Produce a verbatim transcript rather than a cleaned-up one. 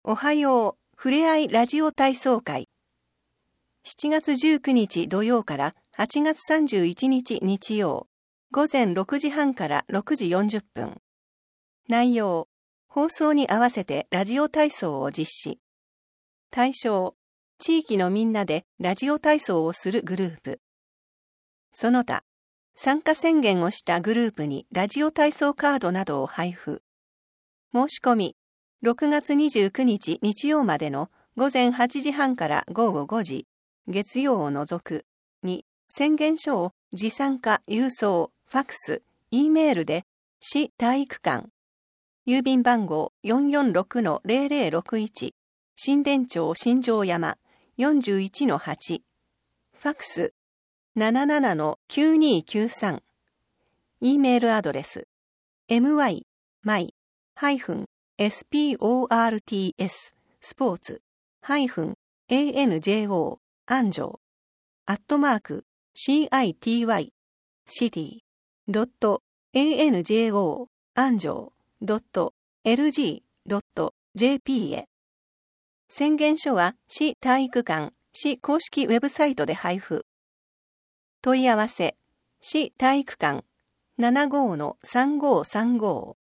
おはよう、ふれあいラジオ体操会。しちがつじゅうくにち土曜からはちがつさんじゅういちにち日曜、午前ろくじはんからろくじよんじゅっぷん。内容、放送に合わせてラジオ体操を実施。対象、地域のみんなでラジオ体操をするグループ。その他、参加宣言をしたグループにラジオ体操カードなどを配布。申し込み、ろくがつにじゅうくにち日曜までの午前はちじはんから午後ごじ、月曜を除くに宣言書を持参か郵送、ファクス、Eメールで市体育館、郵便番号 よんよんろくのゼロゼロろくいち、新田町新城山 よんじゅういちのはち、ファクス ななななのきゅうにきゅうさん、Eメールアドレス エムワイマイハイフンエスピーオーアールティーエス スポーツハイフン エーエヌジェーオー 安城アットマーク シーアイティーワイ シティドット エーエヌジェーオー 安城ドット エルジー ドット ジェーピー へ。宣言書は市体育館市公式ウェブサイトで配布。問い合わせ市体育館 ななごのさんごさんご